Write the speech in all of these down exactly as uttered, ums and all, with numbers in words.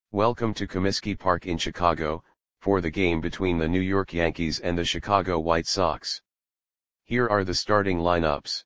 Welcome to Comiskey Park in Chicago, for the game between the New York Yankees and the Chicago White Sox. Here are the starting lineups.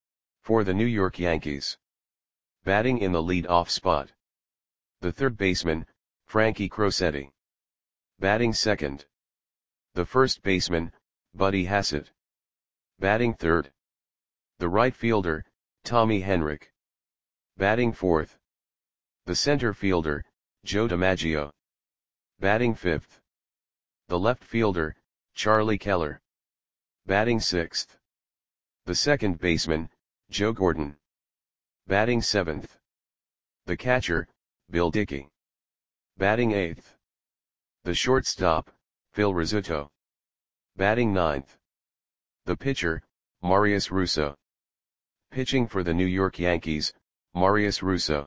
For the New York Yankees. Batting in the lead-off spot. The third baseman, Frankie Crosetti. Batting second. The first baseman, Buddy Hassett. Batting third. The right fielder, Tommy Henrich. Batting fourth. The center fielder, Joe DiMaggio. Batting fifth. The left fielder, Charlie Keller. Batting sixth. The second baseman, Joe Gordon. Batting seventh. The catcher, Bill Dickey. Batting eighth. The shortstop, Phil Rizzuto. Batting ninth. The pitcher, Marius Russo. Pitching for the New York Yankees, Marius Russo.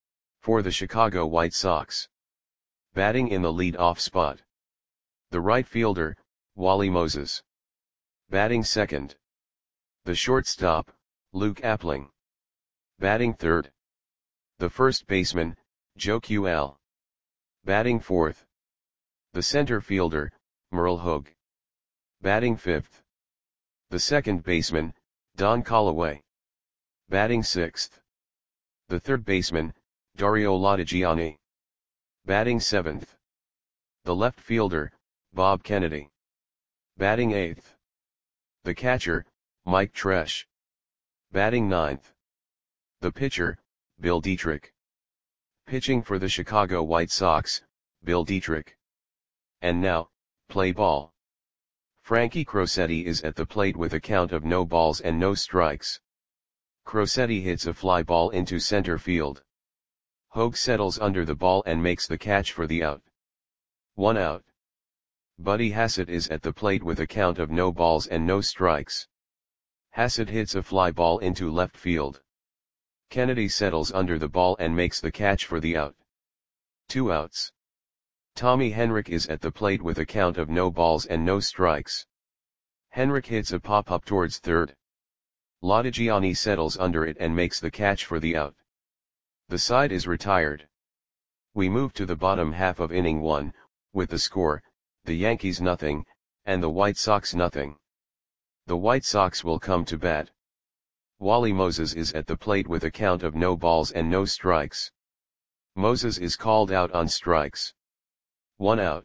For the Chicago White Sox. Batting in the lead-off spot. The right fielder, Wally Moses. Batting second. The shortstop, Luke Appling. Batting third. The first baseman, Joe Q L. Batting fourth. The center fielder, Merle Hogue. Batting fifth. The second baseman, Don Callaway. Batting sixth. The third baseman, Dario Lodigiani. Batting seventh. The left fielder, Bob Kennedy. Batting eighth. The catcher, Mike Tresh. Batting ninth. The pitcher, Bill Dietrich. Pitching for the Chicago White Sox, Bill Dietrich. And now, play ball. Frankie Crosetti is at the plate with a count of no balls and no strikes. Crosetti hits a fly ball into center field. Hogue settles under the ball and makes the catch for the out. One out. Buddy Hassett is at the plate with a count of no balls and no strikes. Hassett hits a fly ball into left field. Kennedy settles under the ball and makes the catch for the out. Two outs. Tommy Henrich is at the plate with a count of no balls and no strikes. Henrich hits a pop-up towards third. Lodigiani settles under it and makes the catch for the out. The side is retired. We move to the bottom half of inning one, with the score, the Yankees nothing, and the White Sox nothing. The White Sox will come to bat. Wally Moses is at the plate with a count of no balls and no strikes. Moses is called out on strikes. One out.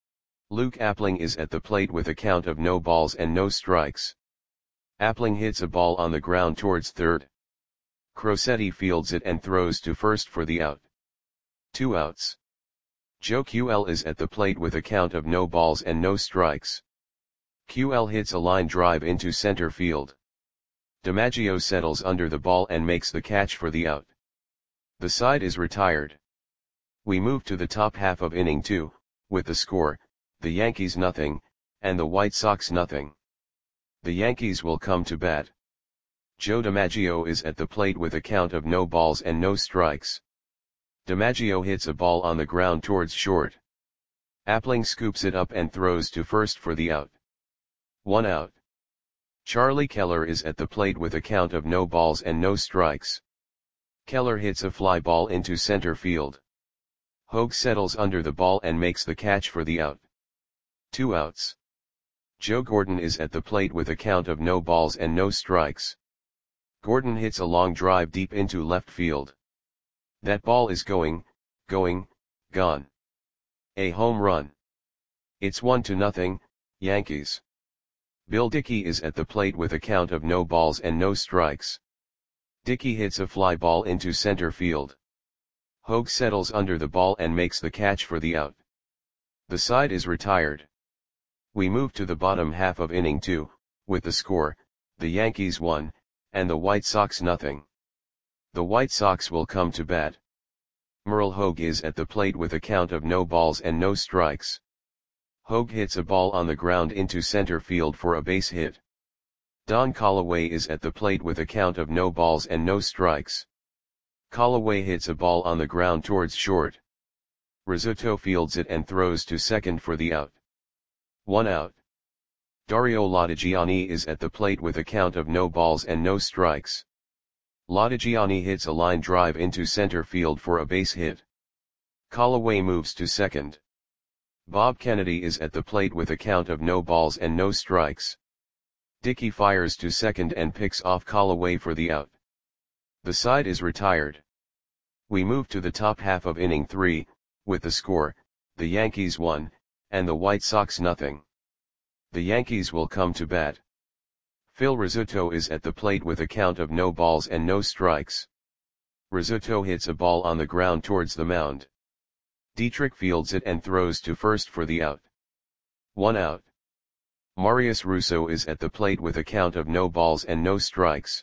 Luke Appling is at the plate with a count of no balls and no strikes. Appling hits a ball on the ground towards third. Crosetti fields it and throws to first for the out. Two outs. Joe Q L is at the plate with a count of no balls and no strikes. Q L hits a line drive into center field. DiMaggio settles under the ball and makes the catch for the out. The side is retired. We move to the top half of inning two, with the score, the Yankees nothing, and the White Sox nothing. The Yankees will come to bat. Joe DiMaggio is at the plate with a count of no balls and no strikes. DiMaggio hits a ball on the ground towards short. Appling scoops it up and throws to first for the out. One out. Charlie Keller is at the plate with a count of no balls and no strikes. Keller hits a fly ball into center field. Hogue settles under the ball and makes the catch for the out. Two outs. Joe Gordon is at the plate with a count of no balls and no strikes. Gordon hits a long drive deep into left field. That ball is going, going, gone. A home run. It's one to nothing, Yankees. Bill Dickey is at the plate with a count of no balls and no strikes. Dickey hits a fly ball into center field. Hogue settles under the ball and makes the catch for the out. The side is retired. We move to the bottom half of inning two, with the score, the Yankees one, and the White Sox nothing. The White Sox will come to bat. Merle Hogue is at the plate with a count of no balls and no strikes. Hogue hits a ball on the ground into center field for a base hit. Don Callaway is at the plate with a count of no balls and no strikes. Callaway hits a ball on the ground towards short. Rizzuto fields it and throws to second for the out. One out. Dario Lodigiani is at the plate with a count of no balls and no strikes. Lodigiani hits a line drive into center field for a base hit. Callaway moves to second. Bob Kennedy is at the plate with a count of no balls and no strikes. Dickey fires to second and picks off Callaway for the out. The side is retired. We move to the top half of inning three, with the score, the Yankees one, and the White Sox nothing. The Yankees will come to bat. Phil Rizzuto is at the plate with a count of no balls and no strikes. Rizzuto hits a ball on the ground towards the mound. Dietrich fields it and throws to first for the out. One out. Marius Russo is at the plate with a count of no balls and no strikes.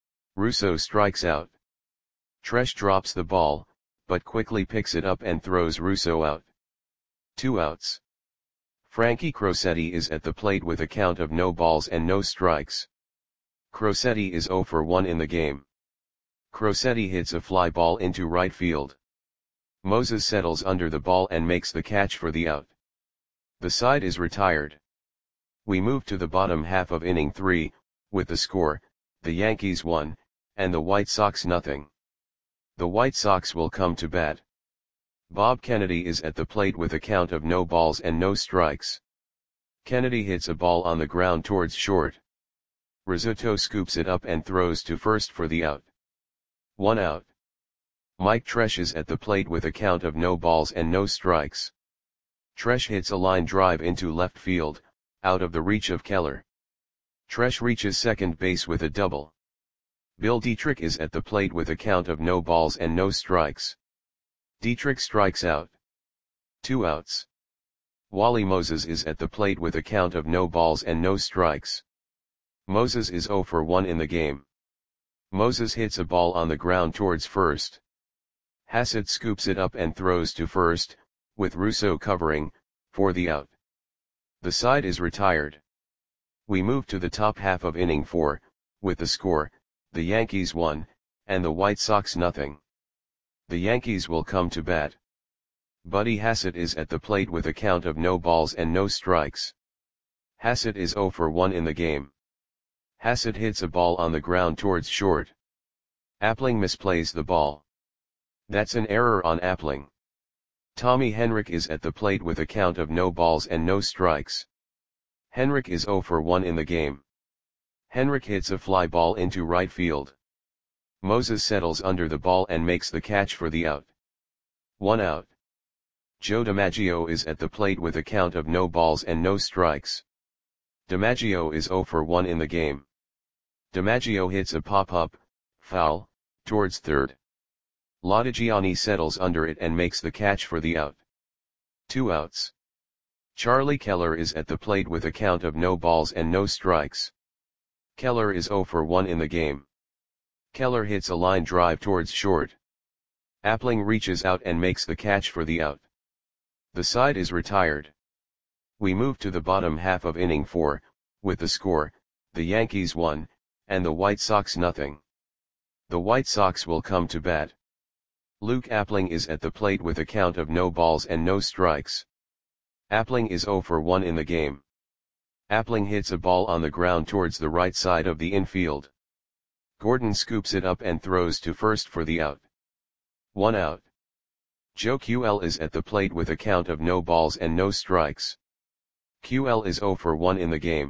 Russo strikes out. Tresh drops the ball, but quickly picks it up and throws Russo out. Two outs. Frankie Crosetti is at the plate with a count of no balls and no strikes. Crosetti is zero for one in the game. Crosetti hits a fly ball into right field. Moses settles under the ball and makes the catch for the out. The side is retired. We move to the bottom half of inning three, with the score, the Yankees one, and the White Sox nothing. The White Sox will come to bat. Bob Kennedy is at the plate with a count of no balls and no strikes. Kennedy hits a ball on the ground towards short. Rizzuto scoops it up and throws to first for the out. One out. Mike Tresh is at the plate with a count of no balls and no strikes. Tresh hits a line drive into left field, out of the reach of Keller. Tresh reaches second base with a double. Bill Dietrich is at the plate with a count of no balls and no strikes. Dietrich strikes out. Two outs. Wally Moses is at the plate with a count of no balls and no strikes. Moses is zero for one in the game. Moses hits a ball on the ground towards first. Hassett scoops it up and throws to first, with Russo covering, for the out. The side is retired. We move to the top half of inning four, with the score, the Yankees one, and the White Sox nothing. The Yankees will come to bat. Buddy Hassett is at the plate with a count of no balls and no strikes. Hassett is zero for one in the game. Hassett hits a ball on the ground towards short. Appling misplays the ball. That's an error on Appling. Tommy Henrich is at the plate with a count of no balls and no strikes. Henrich is zero for one in the game. Henrich hits a fly ball into right field. Moses settles under the ball and makes the catch for the out. One out. Joe DiMaggio is at the plate with a count of no balls and no strikes. DiMaggio is zero for one in the game. DiMaggio hits a pop-up, foul, towards third. Lodigiani settles under it and makes the catch for the out. Two outs. Charlie Keller is at the plate with a count of no balls and no strikes. Keller is zero for one in the game. Keller hits a line drive towards short. Appling reaches out and makes the catch for the out. The side is retired. We move to the bottom half of inning four, with the score, the Yankees one, and the White Sox nothing. The White Sox will come to bat. Luke Appling is at the plate with a count of no balls and no strikes. Appling is zero for one in the game. Appling hits a ball on the ground towards the right side of the infield. Gordon scoops it up and throws to first for the out. One out. Joe Q L is at the plate with a count of no balls and no strikes. Q L is zero for one in the game.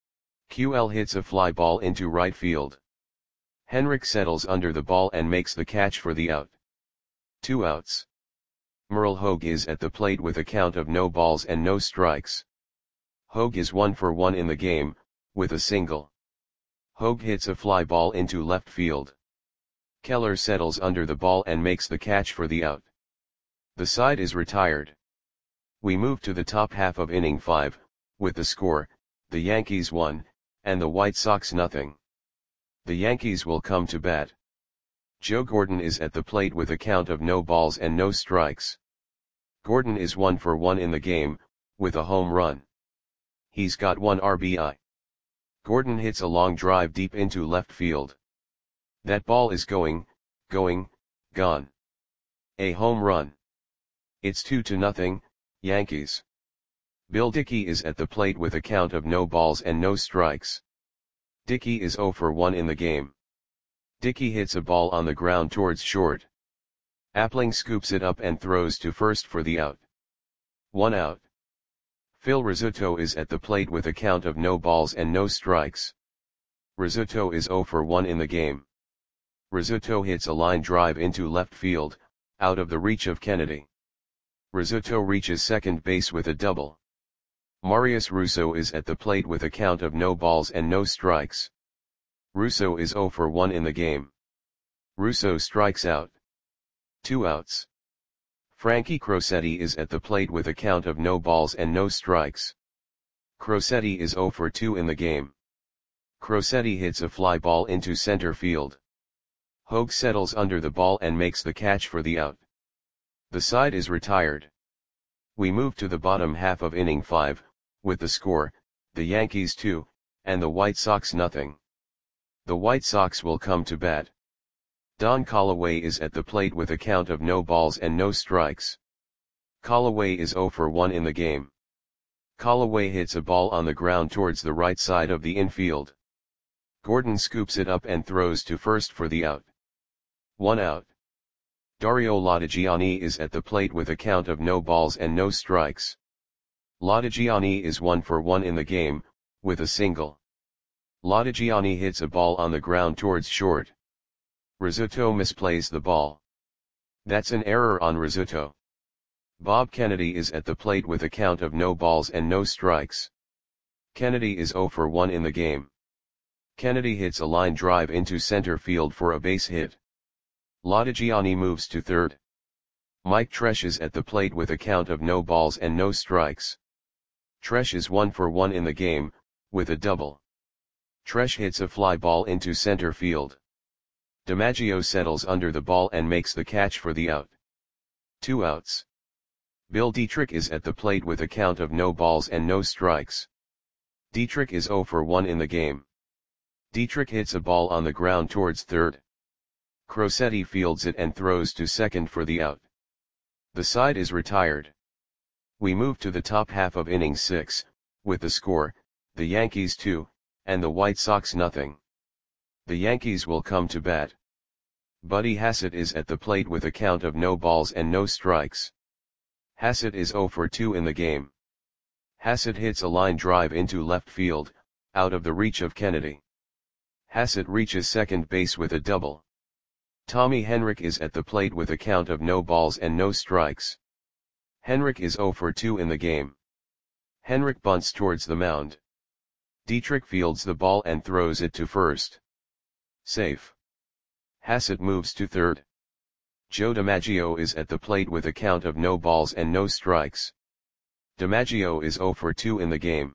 Q L hits a fly ball into right field. Henrich settles under the ball and makes the catch for the out. Two outs. Merle Hogue is at the plate with a count of no balls and no strikes. Hogue is one for one in the game, with a single. Hogue hits a fly ball into left field. Keller settles under the ball and makes the catch for the out. The side is retired. We move to the top half of inning five, with the score, the Yankees one, and the White Sox nothing. The Yankees will come to bat. Joe Gordon is at the plate with a count of no balls and no strikes. Gordon is one for one in the game, with a home run. He's got one R B I. Gordon hits a long drive deep into left field. That ball is going, going, gone. A home run. It's two to nothing, Yankees. Bill Dickey is at the plate with a count of no balls and no strikes. Dickey is zero for one in the game. Dickey hits a ball on the ground towards short. Appling scoops it up and throws to first for the out. One out. Phil Rizzuto is at the plate with a count of no balls and no strikes. Rizzuto is zero for one in the game. Rizzuto hits a line drive into left field, out of the reach of Kennedy. Rizzuto reaches second base with a double. Marius Russo is at the plate with a count of no balls and no strikes. Russo is zero for one in the game. Russo strikes out. Two outs. Frankie Crosetti is at the plate with a count of no balls and no strikes. Crosetti is zero for two in the game. Crosetti hits a fly ball into center field. Hogue settles under the ball and makes the catch for the out. The side is retired. We move to the bottom half of inning five, with the score, the Yankees two, and the White Sox nothing. The White Sox will come to bat. Don Callaway is at the plate with a count of no balls and no strikes. Callaway is zero for one in the game. Callaway hits a ball on the ground towards the right side of the infield. Gordon scoops it up and throws to first for the out. One out. Dario Latigiani is at the plate with a count of no balls and no strikes. Latigiani is one for one in the game, with a single. Latigiani hits a ball on the ground towards short. Rizzuto misplays the ball. That's an error on Rizzuto. Bob Kennedy is at the plate with a count of no balls and no strikes. Kennedy is zero for one in the game. Kennedy hits a line drive into center field for a base hit. Latigiani moves to third. Mike Tresh is at the plate with a count of no balls and no strikes. Tresh is one for one in the game, with a double. Tresh hits a fly ball into center field. DiMaggio settles under the ball and makes the catch for the out. Two outs. Bill Dietrich is at the plate with a count of no balls and no strikes. Dietrich is zero for one in the game. Dietrich hits a ball on the ground towards third. Crosetti fields it and throws to second for the out. The side is retired. We move to the top half of inning six, with the score, the Yankees two, and the White Sox nothing. The Yankees will come to bat. Buddy Hassett is at the plate with a count of no balls and no strikes. Hassett is zero for two in the game. Hassett hits a line drive into left field, out of the reach of Kennedy. Hassett reaches second base with a double. Tommy Henrich is at the plate with a count of no balls and no strikes. Henrich is zero for two in the game. Henrich bunts towards the mound. Dietrich fields the ball and throws it to first. Safe. Hassett moves to third. Joe DiMaggio is at the plate with a count of no balls and no strikes. DiMaggio is zero for two in the game.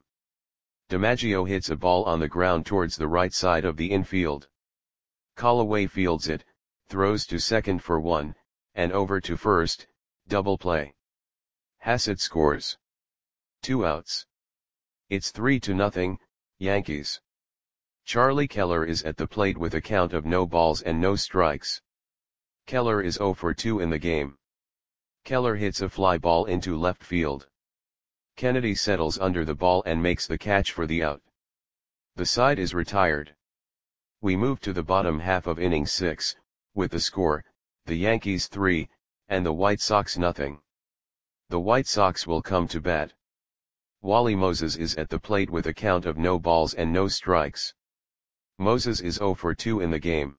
DiMaggio hits a ball on the ground towards the right side of the infield. Callaway fields it, throws to second for one, and over to first, double play. Hassett scores. Two outs. It's three to nothing, Yankees. Charlie Keller is at the plate with a count of no balls and no strikes. Keller is zero for two in the game. Keller hits a fly ball into left field. Kennedy settles under the ball and makes the catch for the out. The side is retired. We move to the bottom half of inning six, with the score, the Yankees three, and the White Sox nothing. The White Sox will come to bat. Wally Moses is at the plate with a count of no balls and no strikes. Moses is zero for two in the game.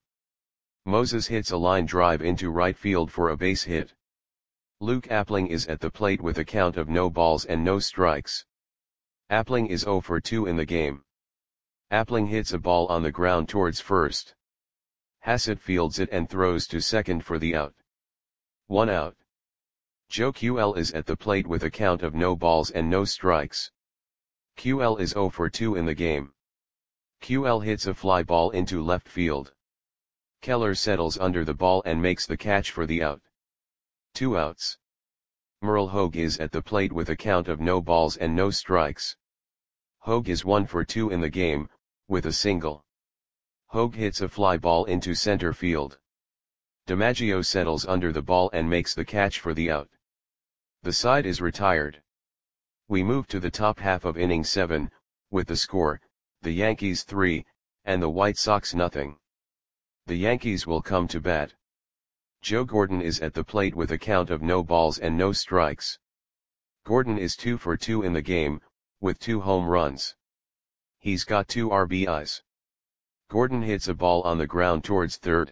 Moses hits a line drive into right field for a base hit. Luke Appling is at the plate with a count of no balls and no strikes. Appling is zero for two in the game. Appling hits a ball on the ground towards first. Hassett fields it and throws to second for the out. One out. Joe Q L is at the plate with a count of no balls and no strikes. Q L is zero for two in the game. Q L hits a fly ball into left field. Keller settles under the ball and makes the catch for the out. Two outs. Merle Hogue is at the plate with a count of no balls and no strikes. Hogue is one for two in the game, with a single. Hogue hits a fly ball into center field. DiMaggio settles under the ball and makes the catch for the out. The side is retired. We move to the top half of inning seven, with the score, the Yankees three, and the White Sox nothing. The Yankees will come to bat. Joe Gordon is at the plate with a count of no balls and no strikes. Gordon is two for two in the game, with two home runs. He's got two R B Is. Gordon hits a ball on the ground towards third.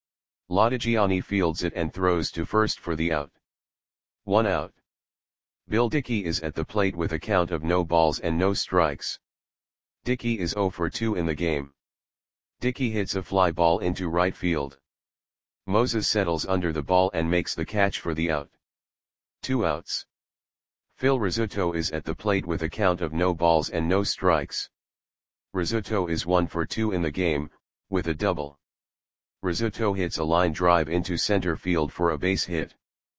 Lodigiani fields it and throws to first for the out. One out. Bill Dickey is at the plate with a count of no balls and no strikes. Dickey is zero for two in the game. Dickey hits a fly ball into right field. Moses settles under the ball and makes the catch for the out. Two outs. Phil Rizzuto is at the plate with a count of no balls and no strikes. Rizzuto is one for two in the game, with a double. Rizzuto hits a line drive into center field for a base hit.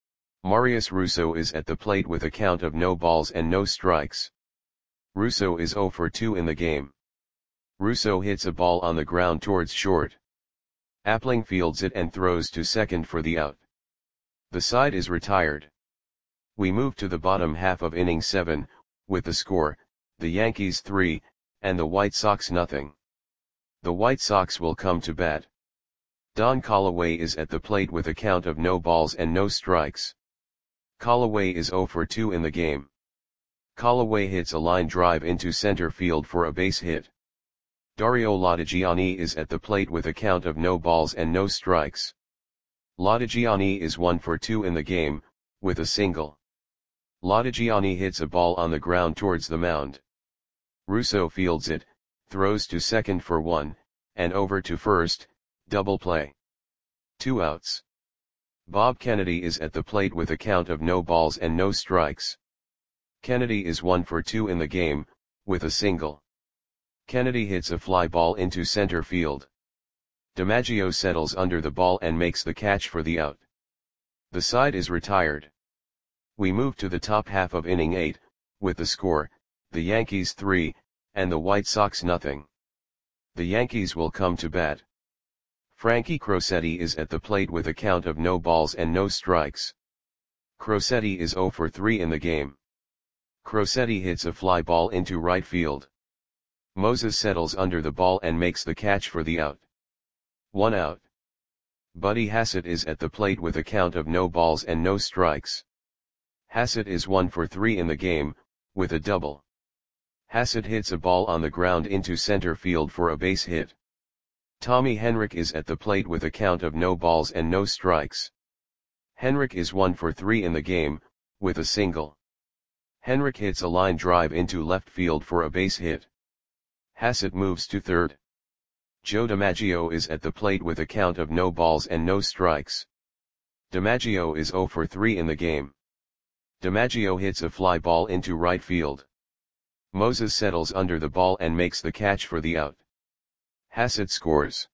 Marius Russo is at the plate with a count of no balls and no strikes. Russo is zero for two in the game. Russo hits a ball on the ground towards short. Appling fields it and throws to second for the out. The side is retired. We move to the bottom half of inning seven, with the score, the Yankees three, and the White Sox nothing. The White Sox will come to bat. Don Callaway is at the plate with a count of no balls and no strikes. Callaway is zero for two in the game. Callaway hits a line drive into center field for a base hit. Dario Lodigiani is at the plate with a count of no balls and no strikes. Lodigiani is one for two in the game, with a single. Lodigiani hits a ball on the ground towards the mound. Russo fields it, throws to second for one, and over to first, double play. Two outs. Bob Kennedy is at the plate with a count of no balls and no strikes. Kennedy is one for two in the game, with a single. Kennedy hits a fly ball into center field. DiMaggio settles under the ball and makes the catch for the out. The side is retired. We move to the top half of inning eight, with the score, the Yankees three, and the White Sox nothing. The Yankees will come to bat. Frankie Crosetti is at the plate with a count of no balls and no strikes. Crosetti is zero for three in the game. Crosetti hits a fly ball into right field. Moses settles under the ball and makes the catch for the out. One out. Buddy Hassett is at the plate with a count of no balls and no strikes. Hassett is one for three in the game, with a double. Hassett hits a ball on the ground into center field for a base hit. Tommy Henrich is at the plate with a count of no balls and no strikes. Henrich is one for three in the game, with a single. Henrich hits a line drive into left field for a base hit. Hassett moves to third. Joe DiMaggio is at the plate with a count of no balls and no strikes. DiMaggio is zero for three in the game. DiMaggio hits a fly ball into right field. Moses settles under the ball and makes the catch for the out. Hassett scores.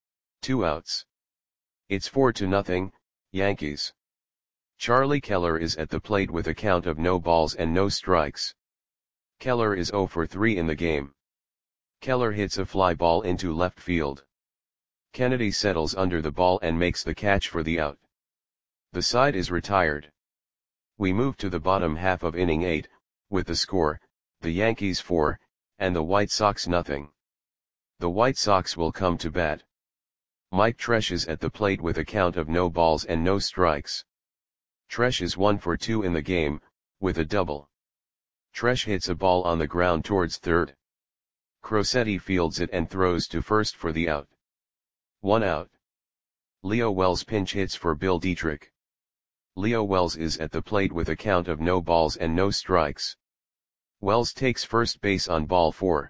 Two outs. It's four to nothing, Yankees. Charlie Keller is at the plate with a count of no balls and no strikes. Keller is zero for three in the game. Keller hits a fly ball into left field. Kennedy settles under the ball and makes the catch for the out. The side is retired. We move to the bottom half of inning eight, with the score, the Yankees four, and the White Sox nothing. The White Sox will come to bat. Mike Tresh is at the plate with a count of no balls and no strikes. Tresh is one for two in the game, with a double. Tresh hits a ball on the ground towards third. Crosetti fields it and throws to first for the out. One out. Leo Wells pinch hits for Bill Dietrich. Leo Wells is at the plate with a count of no balls and no strikes. Wells takes first base on ball four.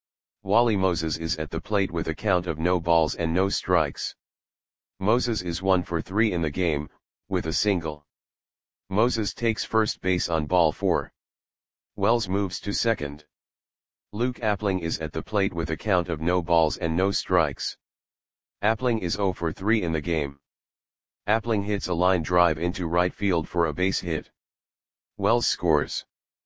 Wally Moses is at the plate with a count of no balls and no strikes. Moses is one for three in the game, with a single. Moses takes first base on ball four. Wells moves to second. Luke Appling is at the plate with a count of no balls and no strikes. Appling is zero for three in the game. Appling hits a line drive into right field for a base hit. Wells scores.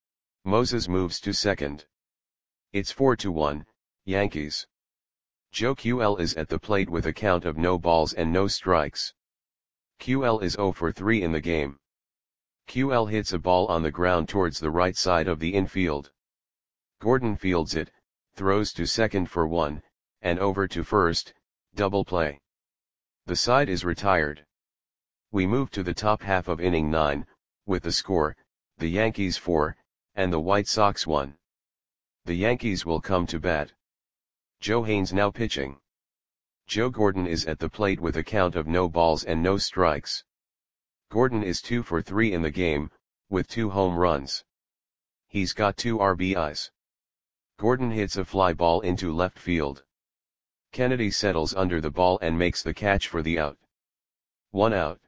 Moses moves to second. It's four to one, Yankees. Joe Q L is at the plate with a count of no balls and no strikes. Q L is zero for three in the game. Q L hits a ball on the ground towards the right side of the infield. Gordon fields it, throws to second for one, and over to first, double play. The side is retired. We move to the top half of inning nine, with the score, the Yankees four, and the White Sox one. The Yankees will come to bat. Joe Haines now pitching. Joe Gordon is at the plate with a count of no balls and no strikes. Gordon is two for three in the game, with two home runs. He's got two R B Is. Gordon hits a fly ball into left field. Kennedy settles under the ball and makes the catch for the out. One out.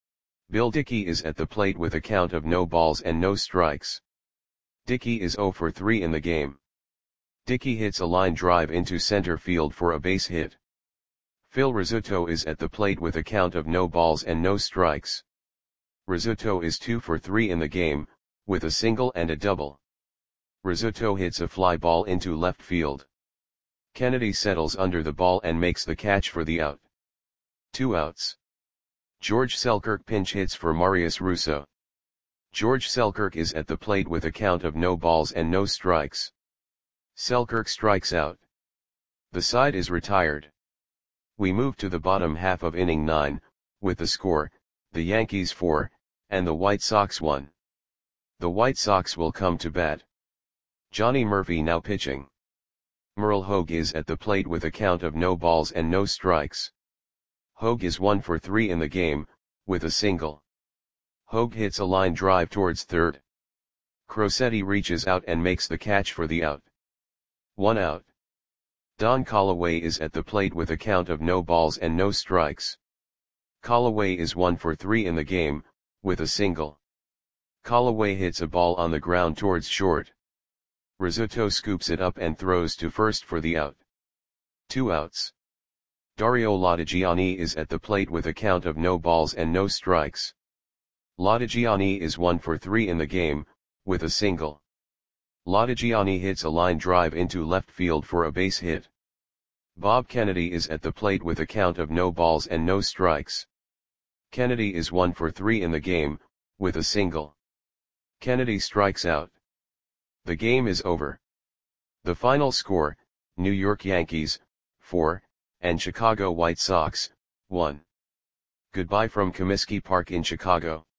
Bill Dickey is at the plate with a count of no balls and no strikes. Dickey is zero for three in the game. Dickey hits a line drive into center field for a base hit. Phil Rizzuto is at the plate with a count of no balls and no strikes. Rizzuto is two for three in the game, with a single and a double. Rizzuto hits a fly ball into left field. Kennedy settles under the ball and makes the catch for the out. Two outs. George Selkirk pinch hits for Marius Russo. George Selkirk is at the plate with a count of no balls and no strikes. Selkirk strikes out. The side is retired. We move to the bottom half of inning nine, with the score, the Yankees four, and the White Sox one. The White Sox will come to bat. Johnny Murphy now pitching. Merle Hogue is at the plate with a count of no balls and no strikes. Hogue is one for three in the game, with a single. Hogue hits a line drive towards third. Crosetti reaches out and makes the catch for the out. One out. Don Callaway is at the plate with a count of no balls and no strikes. Callaway is one for three in the game, with a single. Callaway hits a ball on the ground towards short. Rizzuto scoops it up and throws to first for the out. Two outs. Dario Latigiani is at the plate with a count of no balls and no strikes. Latigiani is one for three in the game, with a single. Latigiani hits a line drive into left field for a base hit. Bob Kennedy is at the plate with a count of no balls and no strikes. Kennedy is one for three in the game, with a single. Kennedy strikes out. The game is over. The final score, New York Yankees, four, and Chicago White Sox, one. Goodbye from Comiskey Park in Chicago.